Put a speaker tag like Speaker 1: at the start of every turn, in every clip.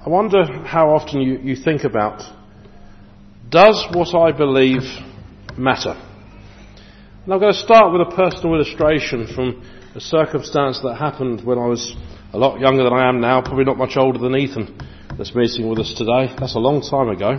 Speaker 1: I wonder how often you think about, does what I believe matter? And I'm going to start with a personal illustration from a circumstance that happened when I was a lot younger than I am now, probably not much older than Ethan that's meeting with us today. That's a long time ago.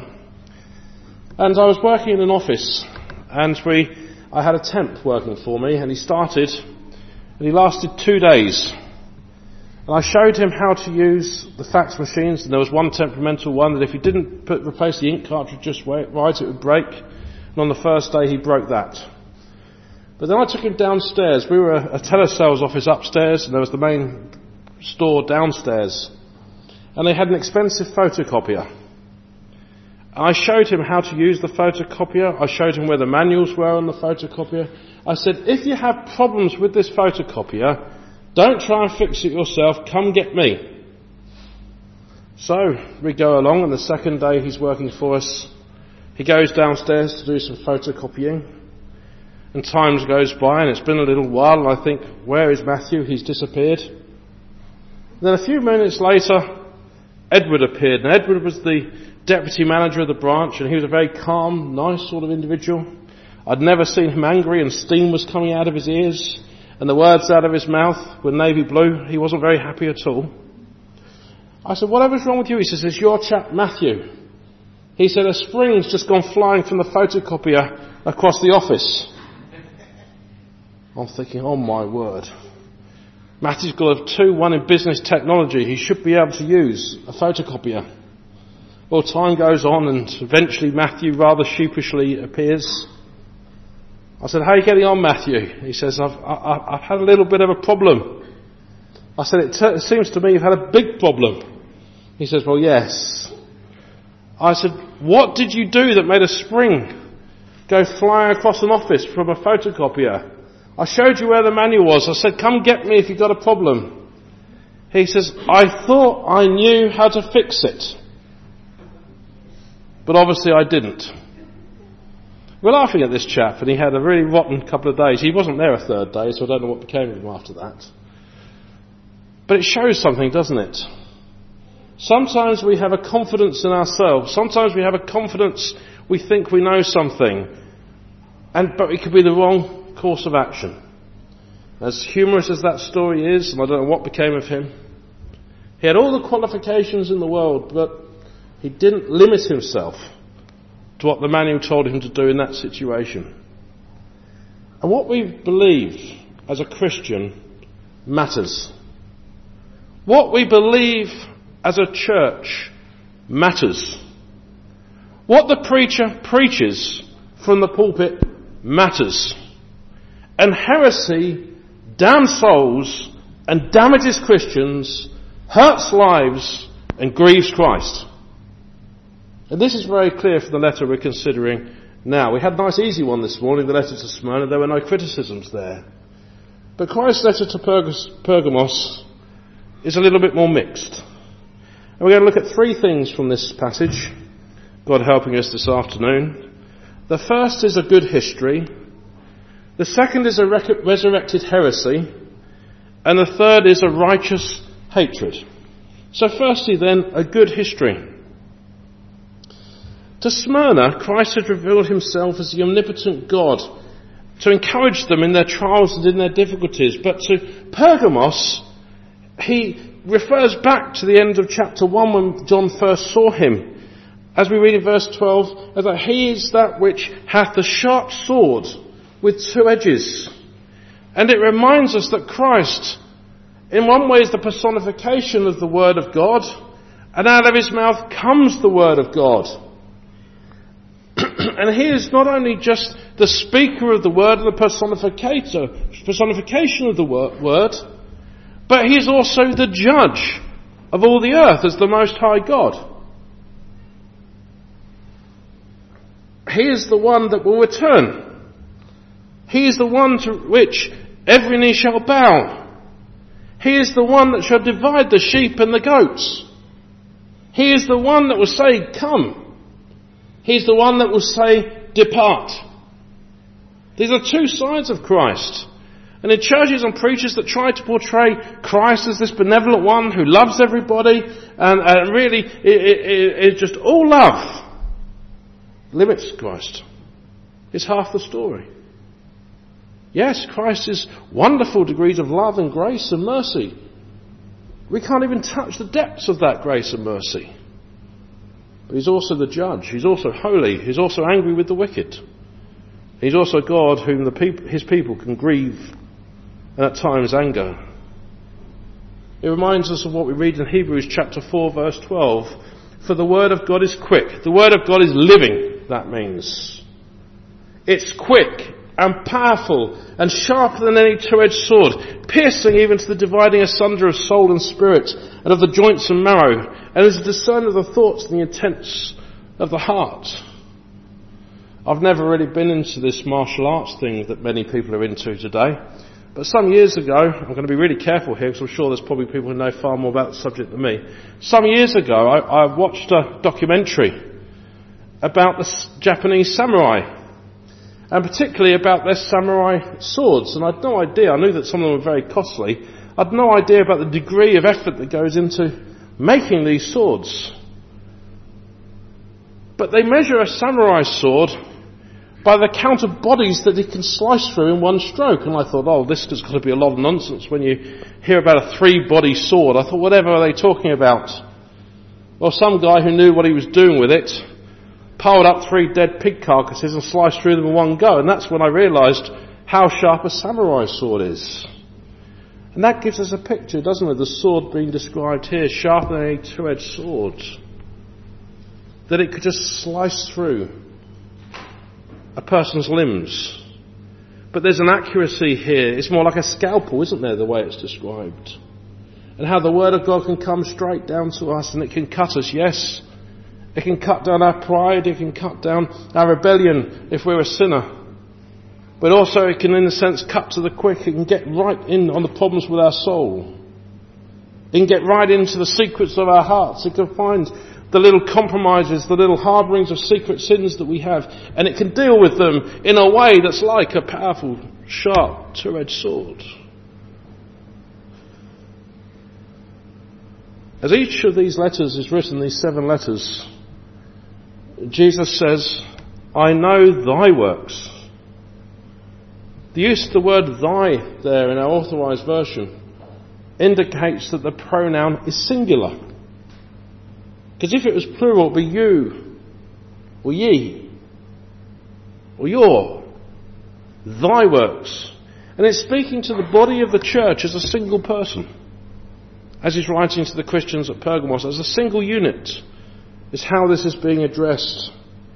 Speaker 1: And I was working in an office, and I had a temp working for me, and he started, and he lasted 2 days. And I showed him how to use the fax machines, and there was one temperamental one that if he didn't replace the ink cartridge just right, it would break. And on the first day he broke that. But then I took him downstairs. We were a telesales office upstairs, and there was the main store downstairs. And they had an expensive photocopier. And I showed him how to use the photocopier. I showed him where the manuals were on the photocopier. I said, if you have problems with this photocopier, don't try and fix it yourself, come get me. So we go along, and the second day he's working for us, he goes downstairs to do some photocopying, and time goes by, and it's been a little while, and I think, where is Matthew? He's disappeared. Then a few minutes later, Edward appeared, and Edward was the deputy manager of the branch, and he was a very calm, nice sort of individual. I'd never seen him angry, and steam was coming out of his ears, and the words out of his mouth were navy blue. He wasn't very happy at all. I said, whatever's wrong with you? He says, it's your chap Matthew. He said, a spring's just gone flying from the photocopier across the office. I'm thinking, oh my word. Matthew's got a 2-1 in business technology. He should be able to use a photocopier. Well, time goes on, and eventually Matthew rather sheepishly appears. I said, how are you getting on, Matthew? He says, I've had a little bit of a problem. I said, it seems to me you've had a big problem. He says, well, yes. I said, what did you do that made a spring go flying across an office from a photocopier? I showed you where the manual was. I said, come get me if you've got a problem. He says, I thought I knew how to fix it. But obviously I didn't. We're laughing at this chap, and he had a really rotten couple of days. He wasn't there a third day, so I don't know what became of him after that. But it shows something, doesn't it? Sometimes we have a confidence in ourselves. Sometimes we have a confidence we think we know something, but it could be the wrong course of action. As humorous as that story is, and I don't know what became of him, he had all the qualifications in the world, but he didn't limit himself to what the manual told him to do in that situation. And what we believe as a Christian matters. What we believe as a church matters. What the preacher preaches from the pulpit matters. And heresy damns souls and damages Christians, hurts lives and grieves Christ. And this is very clear from the letter we're considering now. We had a nice easy one this morning, the letter to Smyrna. There were no criticisms there. But Christ's letter to Pergamos is a little bit more mixed. And we're going to look at 3 things from this passage, God helping us this afternoon. The first is a good history. The second is a resurrected heresy. And the third is a righteous hatred. So firstly then, a good history. To Smyrna, Christ had revealed himself as the omnipotent God to encourage them in their trials and in their difficulties. But to Pergamos, he refers back to the end of chapter 1 when John first saw him. As we read in verse 12, that he is that which hath the sharp sword with 2 edges. And it reminds us that Christ, in one way, is the personification of the Word of God, and out of his mouth comes the Word of God. And he is not only just the speaker of the Word and the personification of the Word, but he is also the judge of all the earth as the Most High God. He is the one that will return. He is the one to which every knee shall bow. He is the one that shall divide the sheep and the goats. He is the one that will say, come. He's the one that will say, depart. These are 2 sides of Christ. And in churches and preachers that try to portray Christ as this benevolent one who loves everybody, and really it's just all love, limits Christ. It's half the story. Yes, Christ is wonderful degrees of love and grace and mercy. We can't even touch the depths of that grace and mercy. But he's also the judge. He's also holy. He's also angry with the wicked. He's also God whom his people can grieve and at times anger. It reminds us of what we read in Hebrews chapter 4 verse 12. For the word of God is quick. The word of God is living, that means. It's quick and powerful and sharper than any two-edged sword, piercing even to the dividing asunder of soul and spirit and of the joints and marrow, and is a discerner of the thoughts and the intents of the heart. I've never really been into this martial arts thing that many people are into today, but some years ago, I'm going to be really careful here because I'm sure there's probably people who know far more about the subject than me. Some years ago, I watched a documentary about the Japanese samurai, and particularly about their samurai swords. And I had no idea, I knew that some of them were very costly, I had no idea about the degree of effort that goes into making these swords. But they measure a samurai sword by the count of bodies that it can slice through in one stroke. And I thought, this has got to be a lot of nonsense when you hear about a 3-body sword. I thought, whatever are they talking about? Well, some guy who knew what he was doing with it piled up 3 dead pig carcasses and sliced through them in one go. And that's when I realised how sharp a samurai sword is. And that gives us a picture, doesn't it? The sword being described here, sharper than any two-edged sword. That it could just slice through a person's limbs. But there's an accuracy here. It's more like a scalpel, isn't there, the way it's described? And how the Word of God can come straight down to us and it can cut us, yes. It can cut down our pride, it can cut down our rebellion if we're a sinner. But also it can, in a sense, cut to the quick. It can get right in on the problems with our soul. It can get right into the secrets of our hearts. It can find the little compromises, the little harbourings of secret sins that we have. And it can deal with them in a way that's like a powerful, sharp, two-edged sword. As each of these letters is written, these 7 letters, Jesus says, I know thy works. The use of the word thy there in our authorised version indicates that the pronoun is singular. Because if it was plural, it would be you, or ye, or your, thy works. And it's speaking to the body of the church as a single person. As he's writing to the Christians at Pergamos, as a single unit, is how this is being addressed.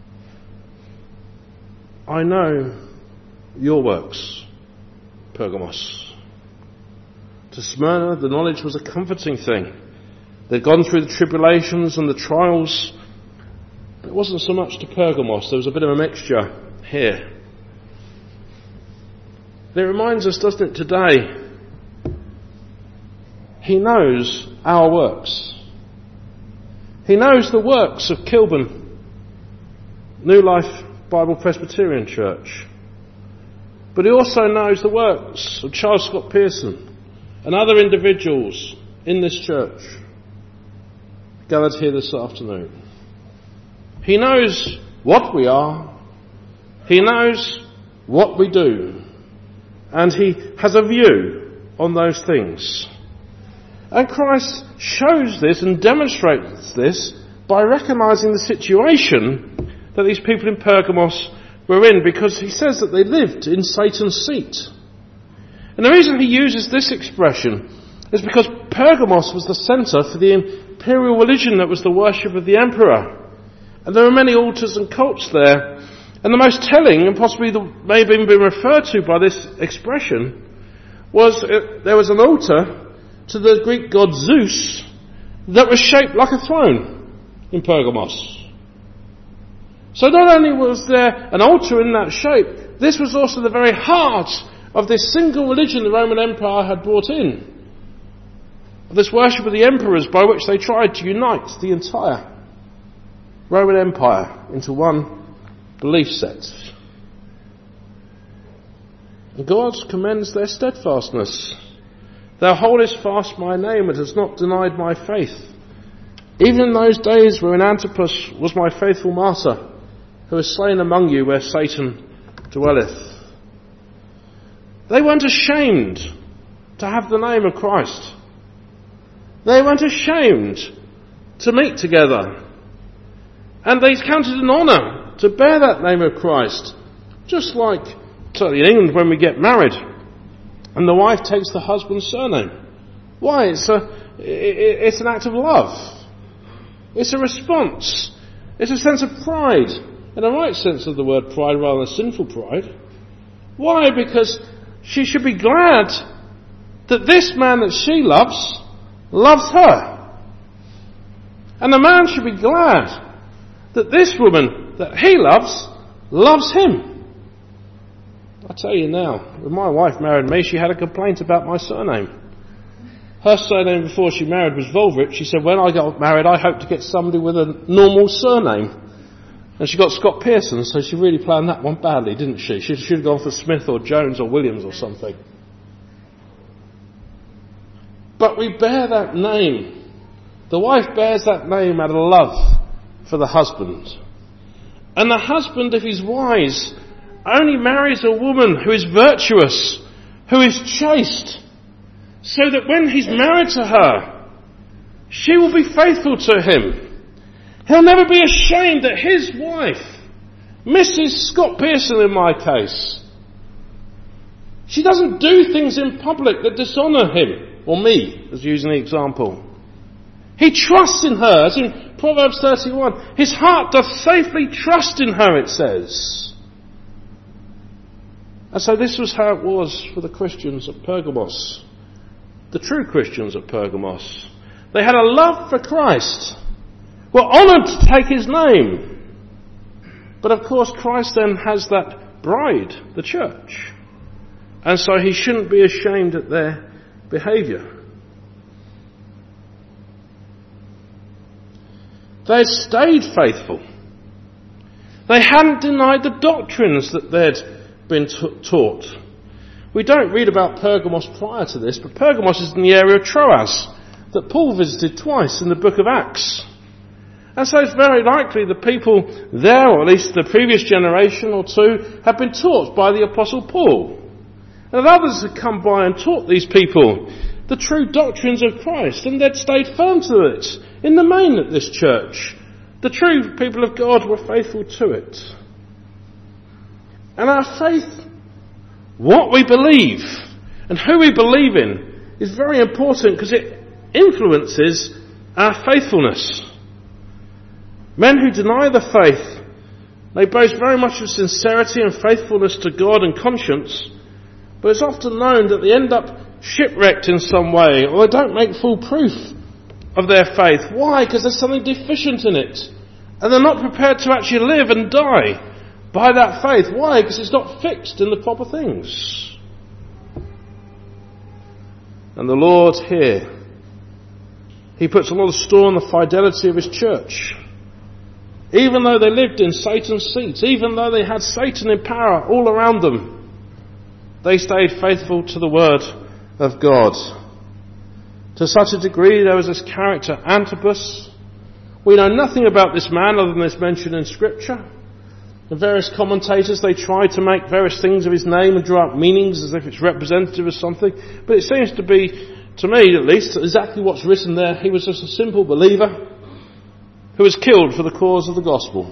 Speaker 1: I know your works, Pergamos. To Smyrna, the knowledge was a comforting thing. They'd gone through the tribulations and the trials. It wasn't so much to Pergamos. There was a bit of a mixture here. And it reminds us, doesn't it, today, he knows our works. He knows the works of Kilburn, New Life Bible Presbyterian Church. But he also knows the works of Charles Scott Pearson and other individuals in this church gathered here this afternoon. He knows what we are. He knows what we do. And he has a view on those things. And Christ shows this and demonstrates this by recognising the situation that these people in Pergamos were in, because he says that they lived in Satan's seat. And the reason he uses this expression is because Pergamos was the centre for the imperial religion that was the worship of the emperor. And there were many altars and cults there. And the most telling, and possibly may have even been referred to by this expression, was there was an altar to the Greek god Zeus that was shaped like a throne in Pergamos. So not only was there an altar in that shape, this was also the very heart of this single religion the Roman Empire had brought in. This worship of the emperors by which they tried to unite the entire Roman Empire into one belief set. God commends their steadfastness. Thou holdest fast my name and hast not denied my faith. Even in those days wherein Antipas was my faithful martyr, who was slain among you where Satan dwelleth. They weren't ashamed to have the name of Christ. They weren't ashamed to meet together. And they counted an honour to bear that name of Christ. Just like, certainly in England, when we get married and the wife takes the husband's surname. Why? It's an act of love. It's a response. It's a sense of pride, in a right sense of the word pride rather than sinful pride. Why? Because she should be glad that this man that she loves her. And the man should be glad that this woman that he loves him. I tell you now, when my wife married me, she had a complaint about my surname. Her surname before she married was Volvich. She said, when I got married, I hope to get somebody with a normal surname. And she got Scott Pearson, so she really planned that one badly, didn't she? She should have gone for Smith or Jones or Williams or something. But we bear that name. The wife bears that name out of love for the husband. And the husband, if he's wise, only marries a woman who is virtuous, who is chaste, so that when he's married to her, she will be faithful to him. He'll never be ashamed that his wife, Mrs. Scott Pearson in my case, she doesn't do things in public that dishonour him, or me, as using the example. He trusts in her, as in Proverbs 31. His heart doth safely trust in her, it says. And so this was how it was for the Christians at Pergamos. The true Christians at Pergamos. They had a love for Christ. Were honoured to take his name. But of course Christ then has that bride, the church. And so he shouldn't be ashamed at their behaviour. They had stayed faithful. They hadn't denied the doctrines that they'd been taught. We don't read about Pergamos prior to this, but Pergamos is in the area of Troas that Paul visited twice in the book of Acts. And so it's very likely the people there, or at least the previous generation or two, have been taught by the Apostle Paul. And others had come by and taught these people the true doctrines of Christ, and they'd stayed firm to it. In the main at this church, the true people of God were faithful to it. And our faith, what we believe and who we believe in, is very important because it influences our faithfulness. Men who deny the faith, they boast very much of sincerity and faithfulness to God and conscience, but it's often known that they end up shipwrecked in some way, or they don't make full proof of their faith. Why? Because there's something deficient in it. And they're not prepared to actually live and die by that faith. Why? Because it's not fixed in the proper things. And the Lord here, he puts a lot of store on the fidelity of his church. Even though they lived in Satan's seat, even though they had Satan in power all around them, they stayed faithful to the word of God. To such a degree there was this character Antipas. We know nothing about this man other than this mentioned in Scripture. The various commentators, they tried to make various things of his name and draw up meanings as if it's representative of something. But it seems to be, to me at least, exactly what's written there. He was just a simple believer who was killed for the cause of the gospel.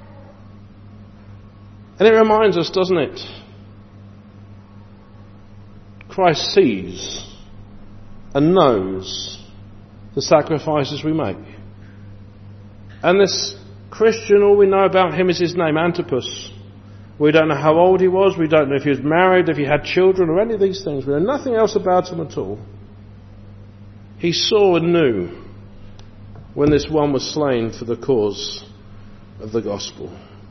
Speaker 1: And it reminds us, doesn't it? Christ sees and knows the sacrifices we make. And this Christian, all we know about him is his name, Antipas. We don't know how old he was, we don't know if he was married, if he had children, or any of these things. We know nothing else about him at all. He saw and knew when this one was slain for the cause of the gospel.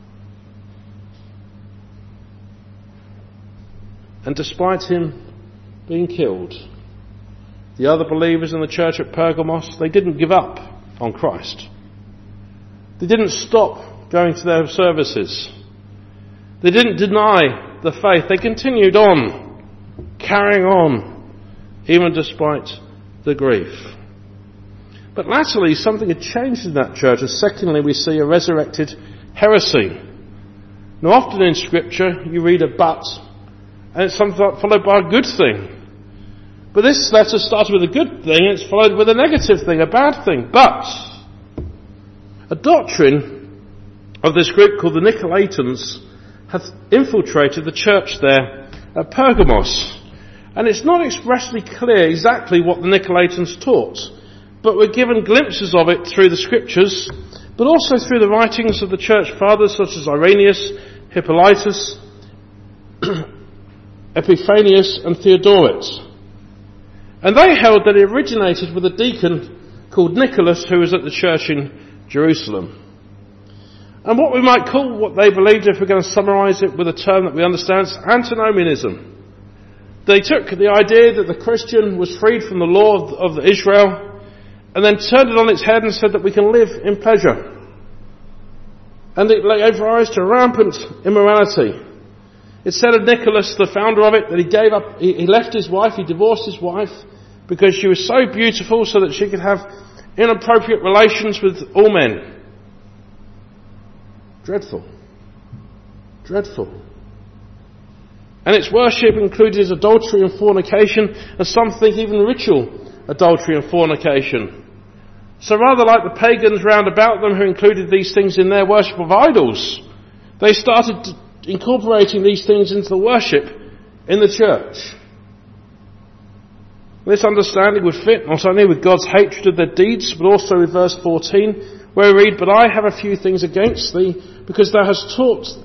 Speaker 1: And despite him being killed, the other believers in the church at Pergamos, they didn't give up on Christ. They didn't stop going to their services. They didn't deny the faith. They continued on carrying on, even despite the grief. But latterly, something had changed in that church, and secondly, we see a resurrected heresy. Now, often in Scripture, you read a but, and it's something followed by a good thing. But this letter started with a good thing, and it's followed with a negative thing, a bad thing. But a doctrine of this group called the Nicolaitans hath infiltrated the church there at Pergamos. And it's not expressly clear exactly what the Nicolaitans taught, but we're given glimpses of it through the Scriptures, but also through the writings of the church fathers such as Irenaeus, Hippolytus, Epiphanius and Theodoret. And they held that it originated with a deacon called Nicholas who was at the church in Jerusalem. And what we might call what they believed, if we're going to summarise it with a term that we understand, is antinomianism. They took the idea that the Christian was freed from the law of Israel and then turned it on its head and said that we can live in pleasure. And it gave rise to rampant immorality. It said of Nicholas, the founder of it, that he left his wife, he divorced his wife because she was so beautiful so that she could have inappropriate relations with all men. Dreadful. Dreadful. And its worship included adultery and fornication, and some think even ritual adultery and fornication. So rather like the pagans round about them who included these things in their worship of idols, they started incorporating these things into the worship in the church. This understanding would fit not only with God's hatred of their deeds, but also with verse 14, where we read, "But I have a few things against thee, because thou hast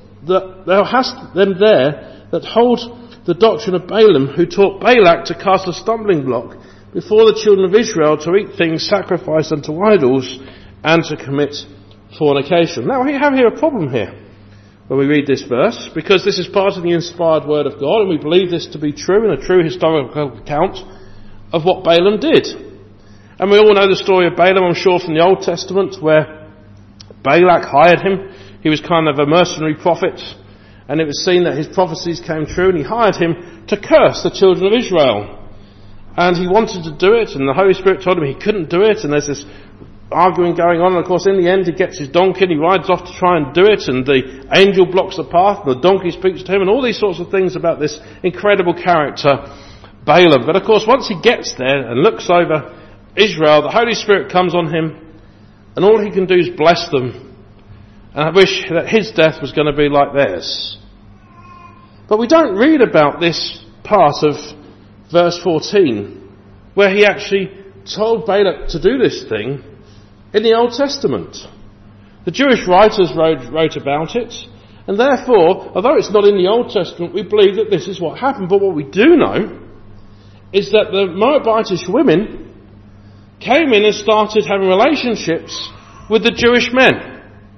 Speaker 1: them there that hold the doctrine of Balaam, who taught Balak to cast a stumbling block before the children of Israel, to eat things sacrificed unto idols, and to commit fornication." Now we have here a problem here when we read this verse, because this is part of the inspired word of God, and we believe this to be true and a true historical account of what Balaam did. And we all know the story of Balaam, I'm sure, from the Old Testament, where Balak hired him. He was kind of a mercenary prophet, and it was seen that his prophecies came true, and he hired him to curse the children of Israel. And he wanted to do it, and the Holy Spirit told him he couldn't do it, and there's this arguing going on, and of course in the end he gets his donkey and he rides off to try and do it, and the angel blocks the path, and the donkey speaks to him, and all these sorts of things about this incredible character, Balaam. But of course once he gets there and looks over Israel, the Holy Spirit comes on him, and all he can do is bless them. And I wish that his death was going to be like theirs. But we don't read about this part of verse 14, where he actually told Balak to do this thing in the Old Testament. The Jewish writers wrote about it, and therefore, although it's not in the Old Testament, we believe that this is what happened. But what we do know is that the Moabitish women came in and started having relationships with the Jewish men.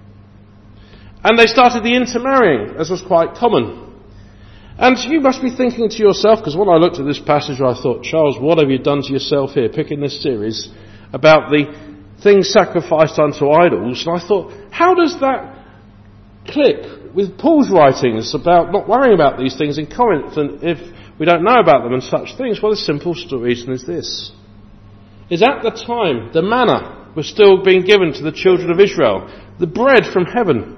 Speaker 1: And they started the intermarrying, as was quite common. And you must be thinking to yourself, because when I looked at this passage I thought, Charles, what have you done to yourself here, picking this series about the things sacrificed unto idols? And I thought, how does that click with Paul's writings about not worrying about these things in Corinth, and if we don't know about them and such things? Well, the simple reason is this. Is at the time, the manna was still being given to the children of Israel, the bread from heaven.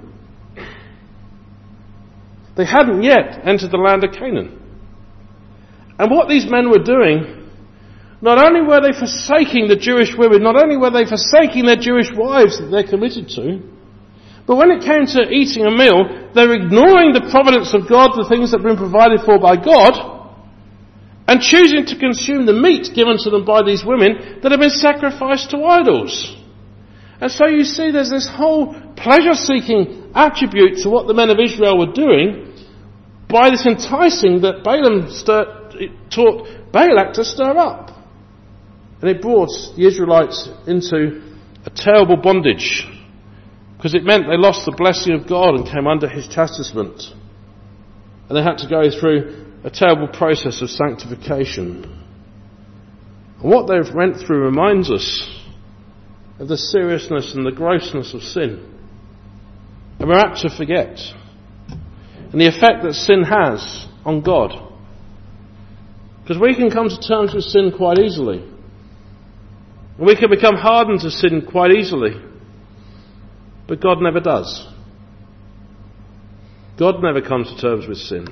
Speaker 1: They hadn't yet entered the land of Canaan. And what these men were doing, not only were they forsaking the Jewish women, not only were they forsaking their Jewish wives that they're committed to, but when it came to eating a meal, they were ignoring the providence of God, the things that had been provided for by God, and choosing to consume the meat given to them by these women that had been sacrificed to idols. And so you see there's this whole pleasure-seeking attribute to what the men of Israel were doing by this enticing that Balaam taught Balak to stir up. And it brought the Israelites into a terrible bondage, because it meant they lost the blessing of God and came under his chastisement. And they had to go through a terrible process of sanctification. And what they went through reminds us of the seriousness and the grossness of sin. And we're apt to forget. And the effect that sin has on God. Because we can come to terms with sin quite easily. And we can become hardened to sin quite easily. But God never does. God never comes to terms with sin.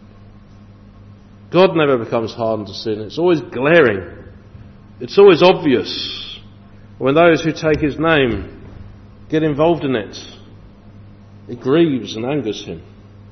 Speaker 1: God never becomes hardened to sin. It's always glaring. It's always obvious. When those who take his name get involved in it, it grieves and angers him.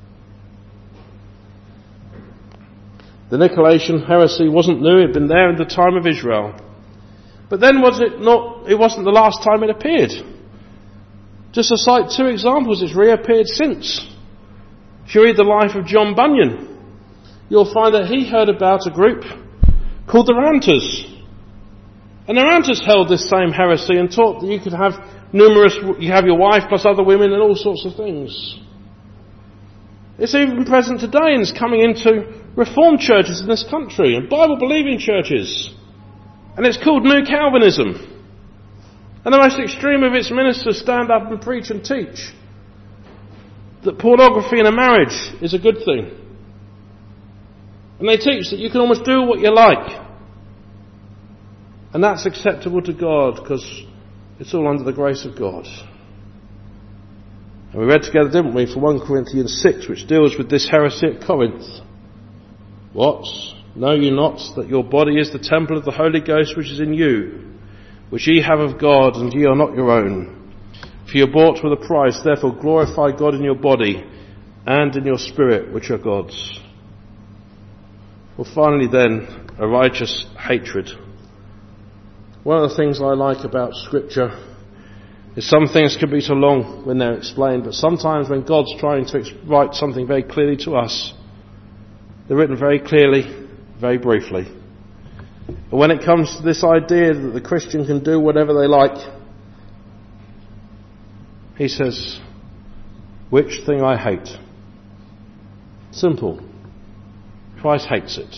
Speaker 1: The Nicolaitans heresy wasn't new. It had been there in the time of Israel. But then was it not? It wasn't the last time it appeared. Just to cite two examples, it's reappeared since. If you read the life of John Bunyan, you'll find that he heard about a group called the Ranters. And the Ranters held this same heresy and taught that you could have you have your wife plus other women and all sorts of things. It's even present today and it's coming into Reformed churches in this country and Bible-believing churches. And it's called New Calvinism. And the most extreme of its ministers stand up and preach and teach that pornography in a marriage is a good thing. And they teach that you can almost do what you like. And that's acceptable to God because it's all under the grace of God. And we read together, didn't we, for 1 Corinthians 6, which deals with this heresy at Corinth. What? Know you not that your body is the temple of the Holy Ghost which is in you, which ye have of God, and ye are not your own? For you are bought with a price, therefore glorify God in your body and in your spirit, which are God's. Well, finally then, a righteous hatred. One of the things I like about Scripture is some things can be so long when they're explained, but sometimes when God's trying to write something very clearly to us, they're written very clearly, very briefly. And when it comes to this idea that the Christian can do whatever they like, he says, which thing I hate? Simple. Christ hates it.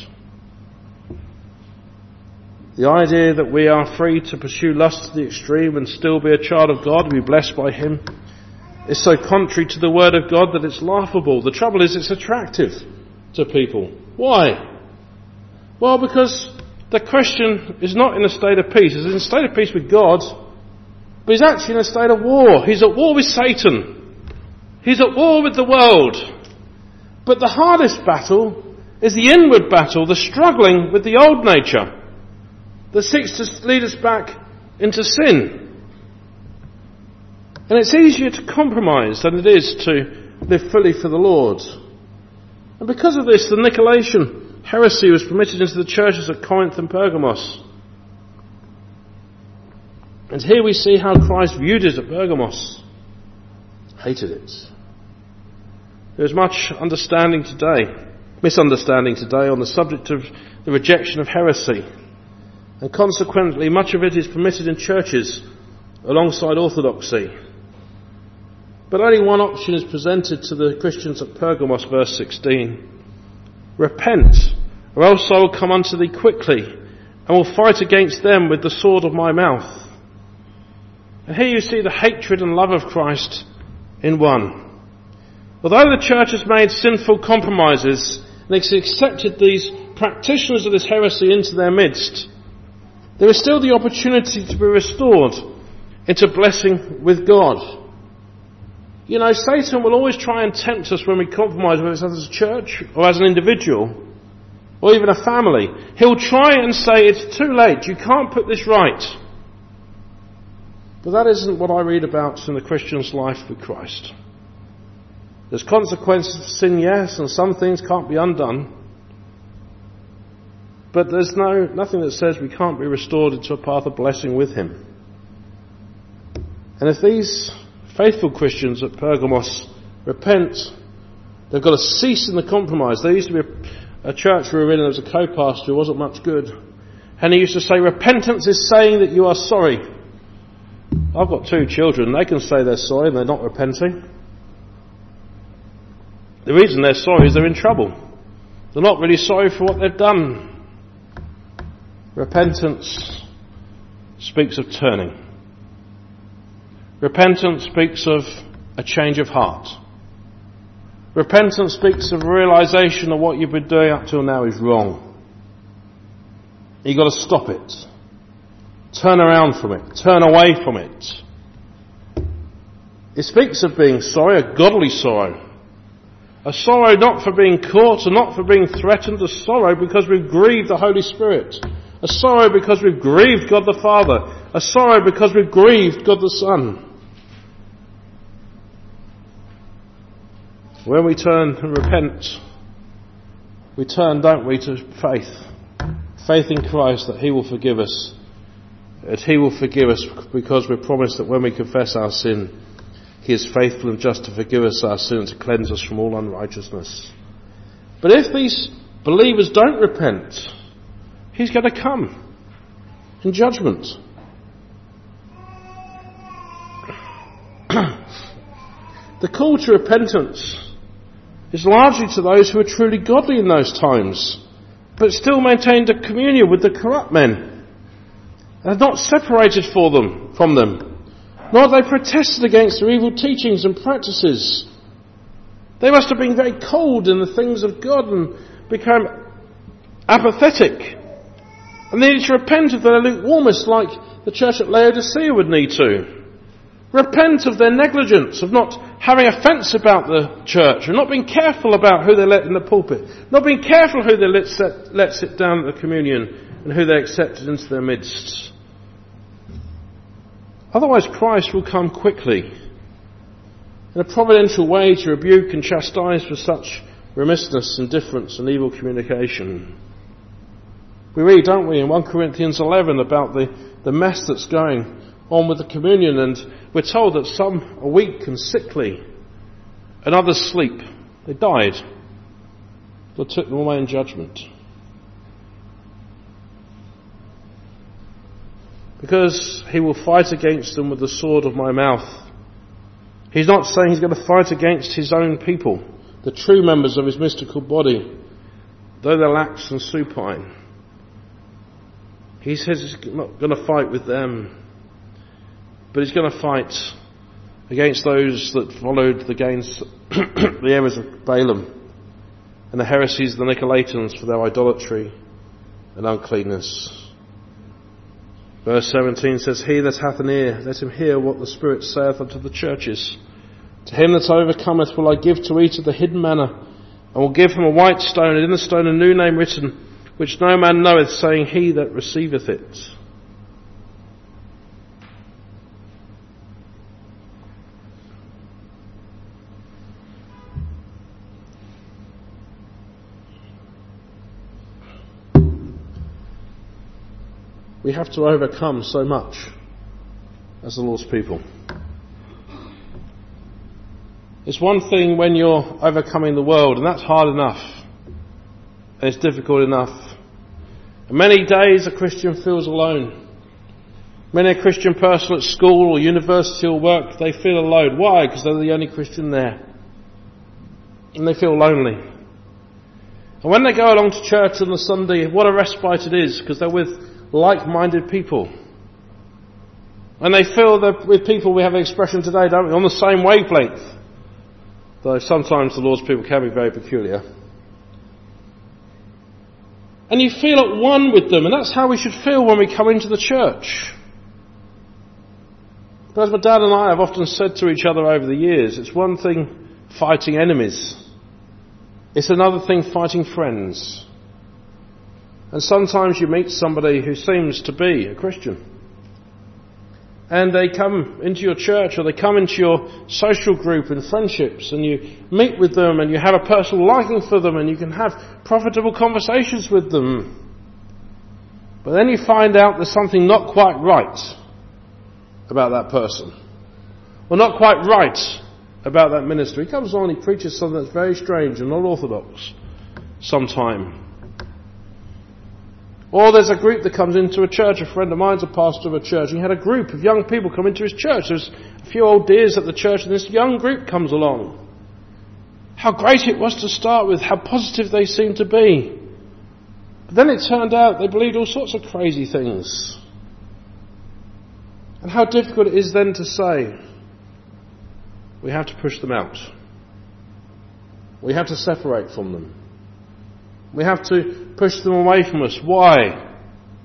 Speaker 1: The idea that we are free to pursue lust to the extreme and still be a child of God and be blessed by him is so contrary to the word of God that it's laughable. The trouble is it's attractive to people. Why? Well, because the Christian is not in a state of peace. He's in a state of peace with God, but he's actually in a state of war. He's at war with Satan. He's at war with the world. But the hardest battle is the inward battle, the struggling with the old nature that seeks to lead us back into sin. And it's easier to compromise than it is to live fully for the Lord. And because of this, the Nicolaitan heresy was permitted into the churches at Corinth and Pergamos. And here we see how Christ viewed it at Pergamos. Hated it. There is much misunderstanding today on the subject of the rejection of heresy. And consequently, much of it is permitted in churches alongside orthodoxy. But only one option is presented to the Christians at Pergamos, verse 16. Repent, or else I will come unto thee quickly, and will fight against them with the sword of my mouth. And here you see the hatred and love of Christ in one. Although the church has made sinful compromises and has accepted these practitioners of this heresy into their midst, there is still the opportunity to be restored into blessing with God. You know, Satan will always try and tempt us when we compromise, whether it's as a church or as an individual or even a family. He'll try and say, it's too late, you can't put this right. But that isn't what I read about in the Christian's life with Christ. There's consequences of sin, yes, and some things can't be undone. But there's nothing that says we can't be restored into a path of blessing with him. And if these faithful Christians at Pergamos repent, they've got to cease in the compromise. There used to be a church we were in, and there was a co-pastor who wasn't much good. And he used to say, repentance is saying that you are sorry. I've got 2 children. They can say they're sorry and they're not repenting. The reason they're sorry is they're in trouble. They're not really sorry for what they've done. Repentance speaks of turning. Repentance speaks of a change of heart. Repentance speaks of a realization that what you've been doing up till now is wrong. You've got to stop it. Turn around from it. Turn away from it. It speaks of being sorry, a godly sorrow. A sorrow not for being caught or not for being threatened. A sorrow because we've grieved the Holy Spirit. A sorrow because we've grieved God the Father. A sorrow because we've grieved God the Son. When we turn and repent, we turn, don't we, to faith. Faith in Christ that He will forgive us. That He will forgive us because we're promised that when we confess our sin, He is faithful and just to forgive us our sin and to cleanse us from all unrighteousness. But if these believers don't repent, He's going to come in judgment. The call to repentance is largely to those who are truly godly in those times, but still maintained a communion with the corrupt men, and have not separated from them, nor have they protested against their evil teachings and practices. They must have been very cold in the things of God and become apathetic. And they need to repent of their lukewarmness like the church at Laodicea would need to. Repent of their negligence, of not having a fence about the church, and not being careful about who they let in the pulpit, not being careful who they let sit down at the communion and who they accepted into their midst. Otherwise Christ will come quickly in a providential way to rebuke and chastise for such remissness, indifference and evil communication. We read, don't we, in 1 Corinthians 11 about the mess that's going on with the communion, and we're told that some are weak and sickly and others sleep. They died. God took them away in judgment. Because He will fight against them with the sword of my mouth. He's not saying He's going to fight against His own people, the true members of His mystical body, though they're lax and supine. He says He's not going to fight with them, but He's going to fight against those that followed the errors of Balaam and the heresies of the Nicolaitans for their idolatry and uncleanness. Verse 17 says, He that hath an ear, let him hear what the Spirit saith unto the churches. To him that overcometh will I give to eat of the hidden manna, and will give him a white stone, and in the stone a new name written, which no man knoweth, saying, He that receiveth it. We have to overcome so much as the Lord's people. It's one thing when you're overcoming the world, and that's hard enough, and it's difficult enough. And many days a Christian feels alone. Many a Christian person at school or university or work, they feel alone. Why? Because they're the only Christian there. And they feel lonely. And when they go along to church on the Sunday, what a respite it is, because they're with like-minded people. And they feel that with people, we have an expression today, don't we, on the same wavelength. Though sometimes the Lord's people can be very peculiar. And you feel at one with them, and that's how we should feel when we come into the church. But as my dad and I have often said to each other over the years, it's one thing fighting enemies. It's another thing fighting friends. And sometimes you meet somebody who seems to be a Christian. And they come into your church or they come into your social group and friendships, and you meet with them and you have a personal liking for them and you can have profitable conversations with them. But then you find out there's something not quite right about that person. Or not quite right about that ministry. He comes along and he preaches something that's very strange and not orthodox sometime. Or there's a group that comes into a church. A friend of mine's a pastor of a church, and he had a group of young people come into his church. There's a few old dears at the church, and this young group comes along. How great it was to start with, how positive they seemed to be. But then it turned out they believed all sorts of crazy things. And how difficult it is then to say, we have to push them out. We have to separate from them. We have to push them away from us. Why?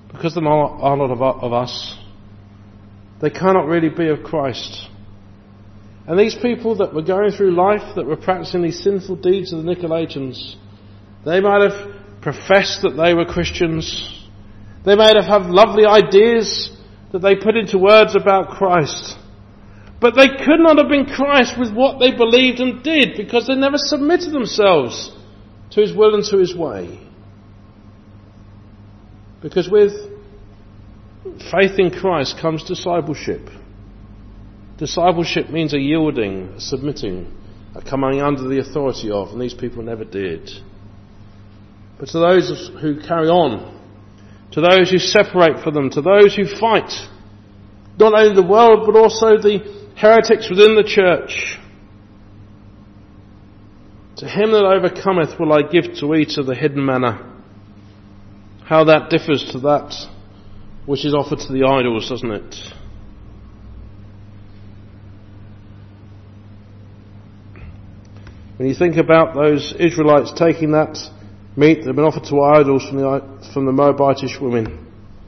Speaker 1: because they are not of us, they cannot really be of Christ. And these people that were going through life, that were practicing these sinful deeds of the Nicolaitans, they might have professed that they were Christians. They might have had lovely ideas that they put into words about Christ. But they could not have been Christ with what they believed and did, because they never submitted themselves to His will and to His way. Because with faith in Christ comes discipleship. Discipleship means a yielding, a submitting, a coming under the authority of, and these people never did. But to those who carry on, to those who separate from them, to those who fight, not only the world but also the heretics within the church, to him that overcometh will I give to eat of the hidden manna. How that differs to that which is offered to the idols, doesn't it? When you think about those Israelites taking that meat that had been offered to idols from the Moabitish women,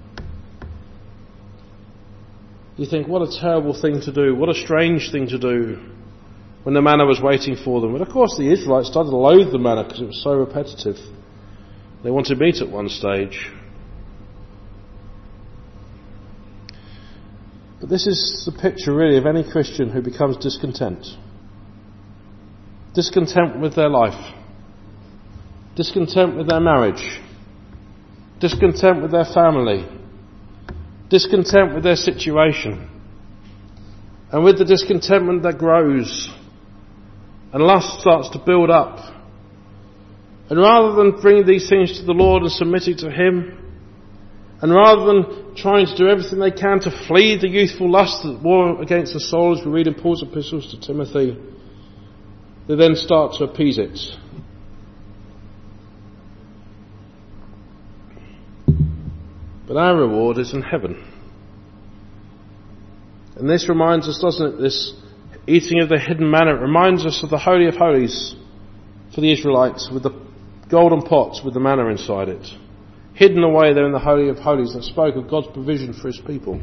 Speaker 1: you think, what a terrible thing to do, what a strange thing to do when the manna was waiting for them. But of course the Israelites started to loathe the manna because it was so repetitive. They wanted meat at one stage. But this is the picture really of any Christian who becomes discontent. Discontent with their life. Discontent with their marriage. Discontent with their family. Discontent with their situation. And with the discontentment that grows, and lust starts to build up. And rather than bringing these things to the Lord and submitting to Him, and rather than trying to do everything they can to flee the youthful lust that war against the soul, as we read in Paul's epistles to Timothy, they then start to appease it. But our reward is in heaven. And this reminds us, doesn't it, this eating of the hidden manna, it reminds us of the Holy of Holies for the Israelites, with the golden pots with the manna inside it. Hidden away there in the Holy of Holies, that spoke of God's provision for His people.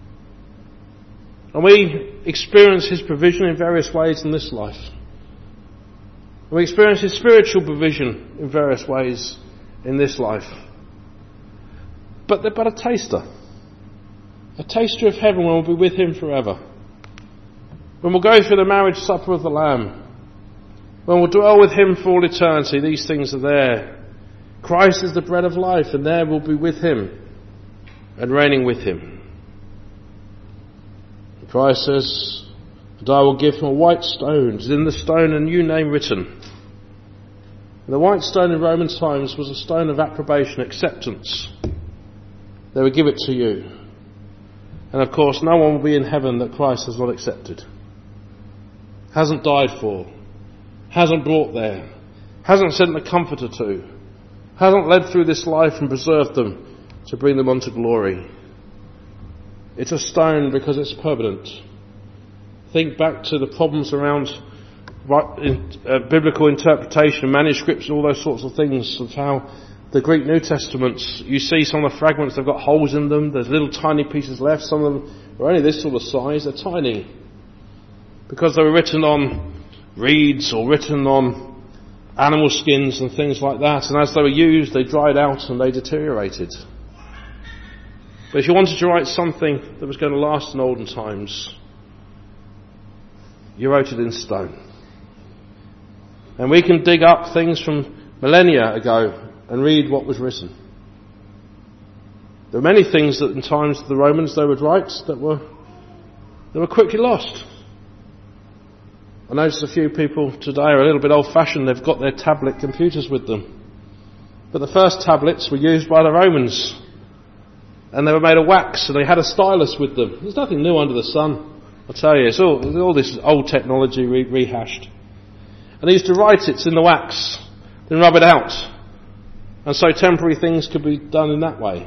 Speaker 1: And we experience His provision in various ways in this life. And we experience His spiritual provision in various ways in this life. But they're but a taster. A taster of heaven when we'll be with Him forever. When we'll go through the marriage supper of the Lamb. When we'll dwell with Him for all eternity, these things are there. Christ is the bread of life, and there we'll be with Him and reigning with Him. Christ says, and I will give Him a white stone, and in the stone a new name written. And the white stone in Roman times was a stone of approbation, acceptance. They would give it to you. And of course, no one will be in heaven that Christ has not accepted, hasn't died for, hasn't brought there, hasn't sent the Comforter to, hasn't led through this life and preserved them to bring them onto glory. It's a stone because it's permanent. Think back to the problems around biblical interpretation, manuscripts, all those sorts of things, of how the Greek New Testaments, you see some of the fragments, they've got holes in them, there's little tiny pieces left, some of them are only this sort of size, they're tiny. Because they were written on reeds or written on animal skins and things like that, and as they were used they dried out and they deteriorated. But if you wanted to write something that was going to last in olden times, you wrote it in stone. And we can dig up things from millennia ago and read what was written. There were many things that in times of the Romans they would write that were quickly lost. I notice a few people today are a little bit old-fashioned. They've got their tablet computers with them. But the first tablets were used by the Romans. And they were made of wax, and they had a stylus with them. There's nothing new under the sun. I tell you, it's all this old technology rehashed. And they used to write it in the wax, then rub it out. And so temporary things could be done in that way.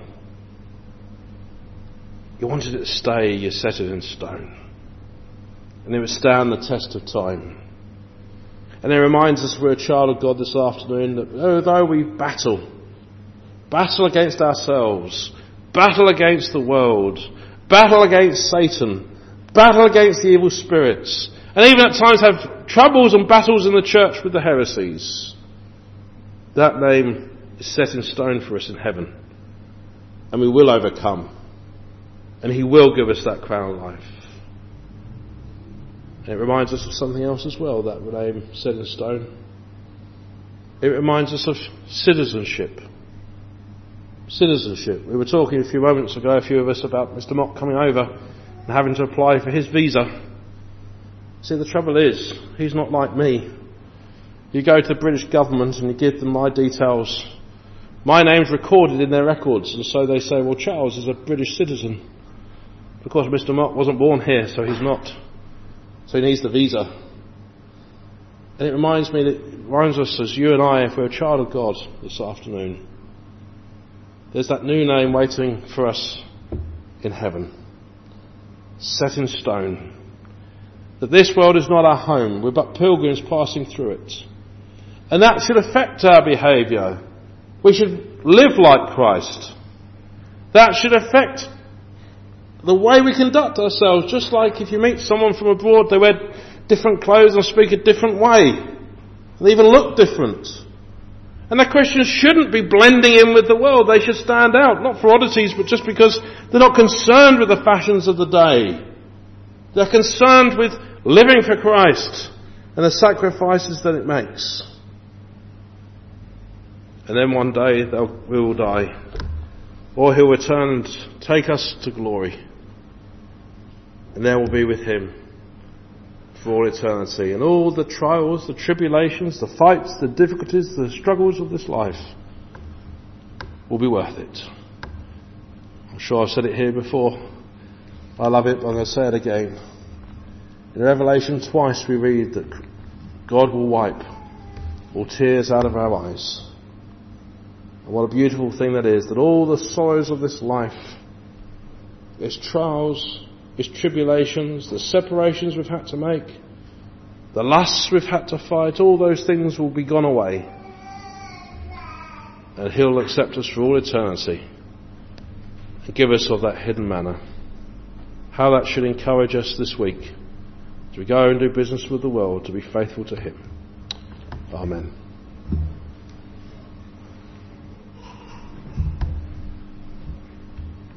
Speaker 1: You wanted it to stay, you set it in stone. And it would stand the test of time. And it reminds us we're a child of God this afternoon that although we battle against ourselves, battle against the world, battle against Satan, battle against the evil spirits, and even at times have troubles and battles in the church with the heresies. That name is set in stone for us in heaven, and we will overcome, and he will give us that crown of life. And it reminds us of something else as well, that name set in stone. It reminds us of citizenship. Citizenship. We were talking a few moments ago, a few of us, about Mr. Mock coming over and having to apply for his visa. See, the trouble is, he's not like me. You go to the British government and you give them my details. My name's recorded in their records, and so they say, well, Charles is a British citizen. Of course, Mr. Mock wasn't born here, so he's not. So he needs the visa. And it reminds us as you and I, if we're a child of God this afternoon, there's that new name waiting for us in heaven, set in stone. That this world is not our home, we're but pilgrims passing through it. And that should affect our behaviour. We should live like Christ. That should affect the way we conduct ourselves, just like if you meet someone from abroad, they wear different clothes and speak a different way. They even look different. And the Christians shouldn't be blending in with the world. They should stand out, not for oddities, but just because they're not concerned with the fashions of the day. They're concerned with living for Christ and the sacrifices that it makes. And then one day we will die, or he'll return and take us to glory. And there we'll be with him for all eternity. And all the trials, the tribulations, the fights, the difficulties, the struggles of this life will be worth it. I'm sure I've said it here before. I love it, but I'm going to say it again. In Revelation twice we read that God will wipe all tears out of our eyes. And what a beautiful thing that is, that all the sorrows of this life, its trials, its tribulations, the separations we've had to make, the lusts we've had to fight, all those things will be gone away. And he'll accept us for all eternity and give us of that hidden manna. How that should encourage us this week as we go and do business with the world to be faithful to him. Amen.